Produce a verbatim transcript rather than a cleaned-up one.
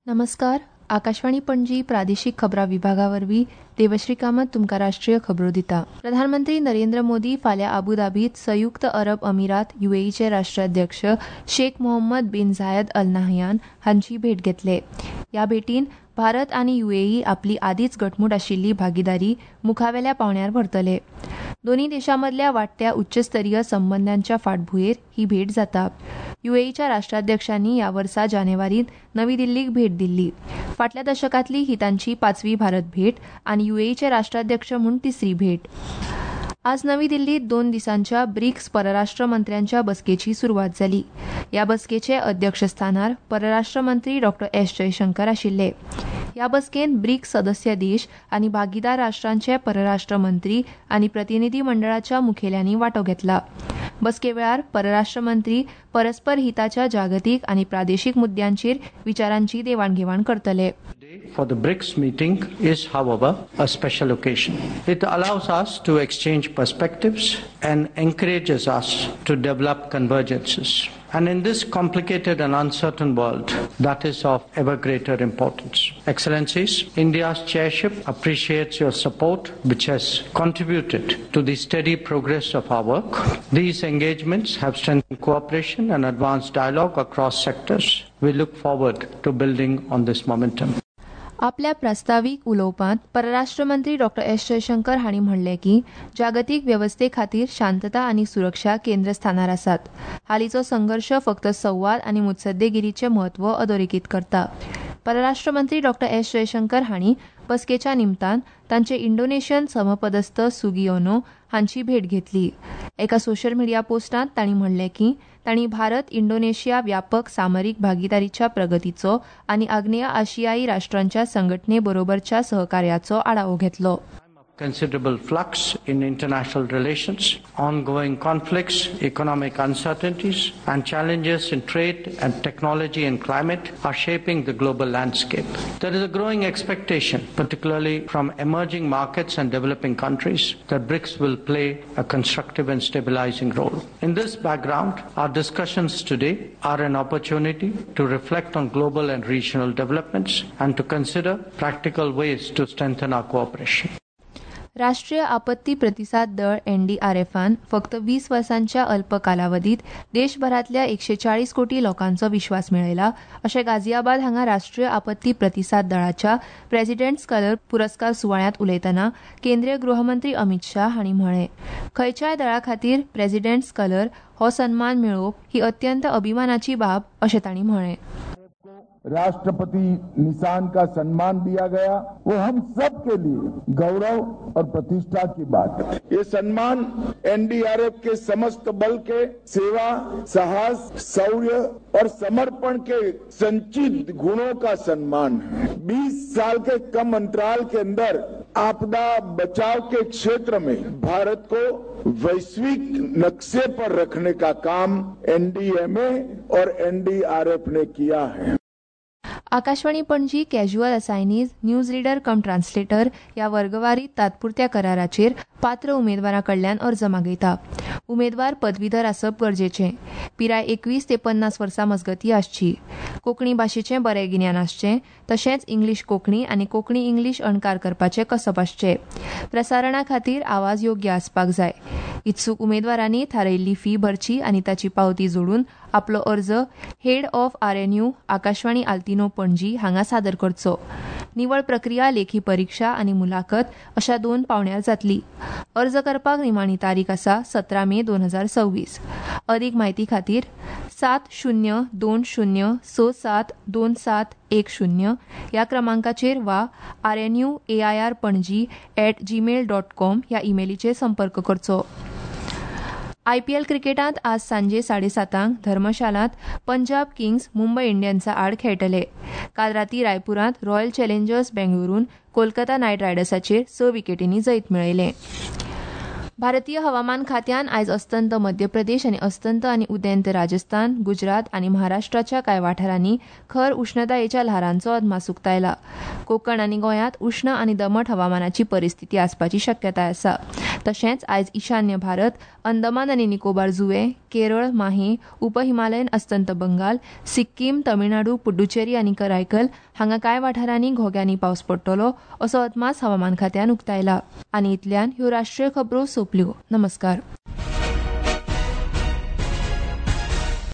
नमस्कार. आकाशवाणी पणजी प्रादेशीक खबरां विभागावरवीं देवश्री कामत तुमकां राष्ट्रीय खबरो दिता. प्रधानमंत्री नरेंद्र मोदी फाल्यां आबुधाबीत संयुक्त अरब अमिरात युएईचे राष्ट्राध्यक्ष Sheikh Mohammed bin Zayed Al Nahyan हांची भेट घेतले. ह्या भेटीन भारत आनी युएई आपली आदींच घटमूट आशिल्ली भागीदारी मुखावेल्या पांवड्यार व्हरतले. दोनूय देशांमदल्या वाडट्या उच्चस्तरीय संबंदांच्या फाटभुंयेर ही भेट जाता. युएईच्या राष्ट्राध्यक्षांनी ह्या वर्सा जानेवारींत नवी दिल्लीक भेट दिल्ली. फाटल्या दशकांतली ही तांची पांचवी भारत भेट आनी युएईचे राष्ट्राध्यक्ष म्हूण तिसरी भेट. आज नवी दिल्लीत दोन दिसांच्या ब्रिक्स परराष्ट्र मंत्र्यांच्या बसकेची सुरवात जाली. ह्या बसकेचे अध्यक्षस्थानार परराष्ट्र मंत्री डॉ एस जयशंकर आशिल्ले. ह्या बसकेंत ब्रिक्स सदस्य देश आनी भागीदार राष्ट्रांचे परराष्ट्र मंत्री आनी प्रतिनिधी मंडळाच्या मुखेल्यांनी वांटो घेतला. बसके वेळार परराष्ट्र मंत्री परस्पर हिताच्या जागतीक आनी प्रादेशीक मुद्द्यांचेर विचारांची देवाणघेवाण करतले. For the BRICS meeting is, however, a special occasion. It allows us to exchange perspectives and encourages us to develop convergences. And in this complicated and uncertain world, that is of ever greater importance. Excellencies, India's chairship appreciates your support, which has contributed to the steady progress of our work. These engagements have strengthened cooperation and advanced dialogue across sectors. We look forward to building on this momentum. आपल्या प्रास्तावीक उलोवपांत परराष्ट्र मंत्री डॉ S Jaishankar हांणी म्हणलें की जागतीक वेवस्थे खातीर शांतता आनी सुरक्षा केंद्रस्थानार आसात. हालींचो संघर्श फक्त संवाद आनी मुत्सद्देगिरीचें म्हत्व अधोरेखीत करता. परराष्ट्र मंत्री डॉ एस जयशंकर हांणी बसकेच्या निमतान तांचे इंडोनेशियन समपदस्थ सुगियोनो हांची भेट घेतली. एका सोशल मिडिया पोस्टांत तांणी म्हणलें की तांणी भारत इंडोनेशिया व्यापक सामरीक भागीदारीच्या प्रगतीचो आनी आग्नेय आशियाई राष्ट्रांच्या संघटने बरोबरच्या सहकार्याचो आढावो घेतलो. Considerable flux in international relations, ongoing conflicts, economic uncertainties, and challenges in trade and technology and climate are shaping the global landscape. There is a growing expectation, particularly from emerging markets and developing countries, that BRICS will play a constructive and stabilizing role. In this background, our discussions today are an opportunity to reflect on global and regional developments and to consider practical ways to strengthen our cooperation. राष्ट्रीय आपत्ती प्रतिसाद दळ एनडीआरएफान फक्त वीस वर्सांच्या अल्प कालावधीत देशभरातल्या एकशे चाळीस कोटी लोकांचो विश्वास मेळयला अशें गाझियाबाद हांगा राष्ट्रीय आपत्ती प्रतिसाद दळाच्या प्रेसिडेंट्स कलर पुरस्कार सुवाळ्यांत उलयतना केंद्रीय गृहमंत्री अमित शाह हांणी म्हळें. खंयच्याय दळा खातीर प्रेसिडेंट्स कलर हो सन्मान मेळोवप ही अत्यंत अभिमानाची बाब अशें तांणी म्हळें. राष्ट्रपति निशान का सम्मान दिया गया, वो हम सब के लिए गौरव और प्रतिष्ठा की बात है. ये सम्मान एनडीआरएफ के समस्त बल के सेवा, साहस, शौर्य और समर्पण के संचित गुणों का सम्मान है. बीस साल के कम अंतराल के अंदर आपदा बचाव के क्षेत्र में भारत को वैश्विक नक्शे पर रखने का काम एनडीएमए और एनडीआरएफ ने किया है. Akashvani Panaji casual assignees news reader cum translator ह्या वर्गवारीत तात्पुरत्या कराराचेर पात्र उमेदवारां कडल्यान अर्ज मागयता. उमेदवार पदवीधर आसप गरजेचें. पिराय एकवीस ते पन्नास वर्सां मजगती आसची. कोंकणी भाशेचें बरें गिन्यान आसचें. तशेंच इंग्लीश कोंकणी आनी कोंकणी इंग्लीश अणकार करपाचें कसब आसचें. प्रसारणा खातीर आवाज योग्य आसपाक जाय. इत्सूक उमेदवारांनी थारायिल्ली फी भरची आनी ताची पावती जोडून आपलो अर्ज head of RNU Akashvani Altinho Panaji हांगा सादर करचो. निवळ प्रक्रिया लेखी परीक्षा आनी मुलाखत अशा दोन पावंड्यार जातली. अर्ज करपाक निमाणी तारीख आसा सतरा मे दोन हजार सव्वीस. अदीक म्हायती खातीर सात शुन्य दोन शुन्य स सात दोन सात एक शुन्य ह्या क्रमांकाचेर वा R N U A I R Panaji at gmail dot com ह्या इमेलीचेर संपर्क करचो. आयपीएल क्रिकेटांत आज सांजे साडेसातांक धर्मशालांत पंजाब किंग्स मुंबय इंडियन्सा आड खेळटले. काल राती रायपुरांत रॉयल चॅलेंजर्स बेंगळुरून कोलकाता नायट रायडर्साचेर स विकेटींनी जैत मेळयलें. भारतीय हवामान खात्यान आयज अस्तंत मध्य प्रदेश आनी अस्तंत आनी उदेंत राजस्थान, गुजरात आनी महाराष्ट्राच्या कांय वाठारांनी खर उष्णतायेच्या ल्हारांचो अदमास उक्तायला. कोकण आनी गोंयांत उष्ण आनी दमट हवामानाची परिस्थिती आसपाची शक्यताय आसा. तशेंच आयज ईशान्य भारत, अंदमान आनी निकोबार जुंवे, केरळ, माहे, उपहिमालयन अस्तंत बंगाल, सिक्कीम, तमिळनाडू, पुड्डुचेरी आनी करायकल हांगा कांय वाठारांनी घोग्यांनी पावस पडटलो असो अदमास हवामान खात्यान उक्तायला. आनी इतल्यान ह्यो राष्ट्रीय खबरो सोंपल्यो. नमस्कार.